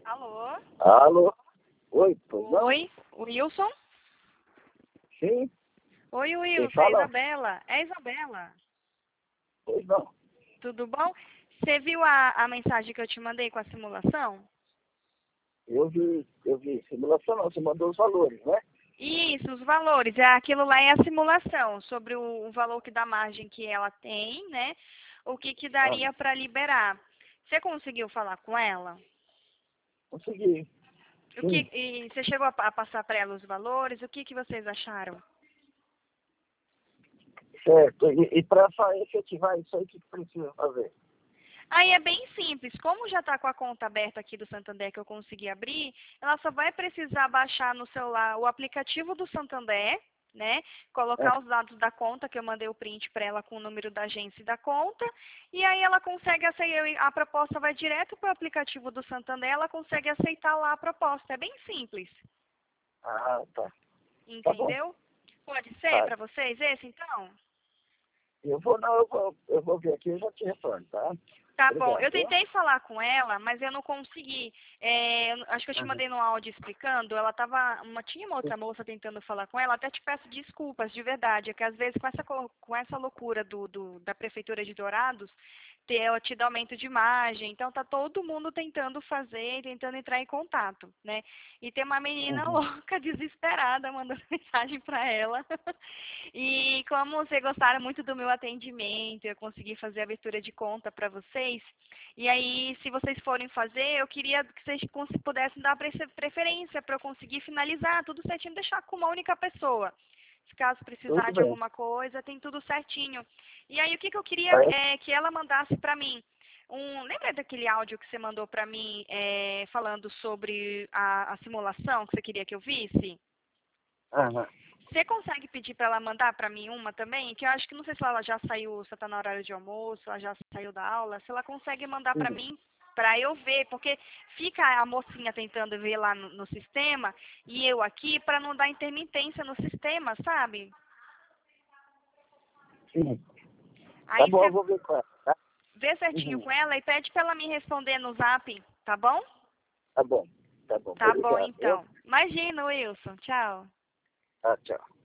Alô? Alô? Oi, pois não? Oi, Wilson? Sim, Oi, quem Wilson, é a fala? Isabela. É a Isabela. Pois não. Tudo bom? Você viu a mensagem que eu te mandei com a simulação? Eu vi. Simulação não, você mandou os valores, né? Isso, os valores. Aquilo lá é a simulação, sobre o valor da margem que ela tem, né? O que Ah, daria para liberar. Você conseguiu falar com ela? consegui. Sim, E você chegou a passar para ela os valores? O que vocês acharam? certo. E para efetivar isso aí, o que precisa fazer? Aí é bem simples. Como já está com a conta aberta aqui do Santander que eu consegui abrir, ela só vai precisar baixar no celular o aplicativo do Santander, né? É, Colocar os dados da conta, que eu mandei o print para ela com o número da agência e da conta, e aí ela consegue aceitar, a proposta vai direto para o aplicativo do Santander, ela consegue aceitar lá a proposta. É bem simples, tá. Tá bom. entendeu? Pode ser Tá. para vocês esse, então? Eu vou ver aqui e já te retorno, tá? Tá bom. Obrigado, Eu viu? tentei falar com ela, mas eu não consegui. Acho que eu te Aham. mandei no áudio explicando. Ela tava, tinha uma outra moça tentando falar com ela. Até te peço desculpas, de verdade. É que às vezes com essa loucura da prefeitura de Dourados, ela te dá aumento de imagem. Então tá todo mundo tentando fazer, tentando entrar em contato, né? E tem uma menina Uhum. louca, desesperada, mandando mensagem para ela. E como vocês gostaram muito do meu atendimento, eu consegui fazer a abertura de conta para vocês. E aí, se vocês forem fazer, eu queria que vocês pudessem dar preferência para eu conseguir finalizar tudo certinho, deixar com uma única pessoa. Se caso precisar Tudo de bem. alguma coisa, tem tudo certinho. E aí, o que eu queria Aí, é que ela mandasse para mim. Lembra daquele áudio que você mandou para mim falando sobre a simulação que você queria que eu visse? aham. Você consegue pedir para ela mandar para mim uma também? Que eu acho que não sei se ela já saiu, se ela está no horário de almoço, ela já saiu da aula. Se ela consegue mandar para Sim. mim, para eu ver, porque fica a mocinha tentando ver lá no sistema e eu aqui para não dar intermitência no sistema, sabe? Sim. Tá Aí bom, eu você vou ver com ela, tá? vê certinho Uhum. com ela e pede para ela me responder no zap, tá bom? Tá bom. Tá bom. Tá bom Obrigado, viu? então. Imagina, Wilson. Tchau. Tá, tchau.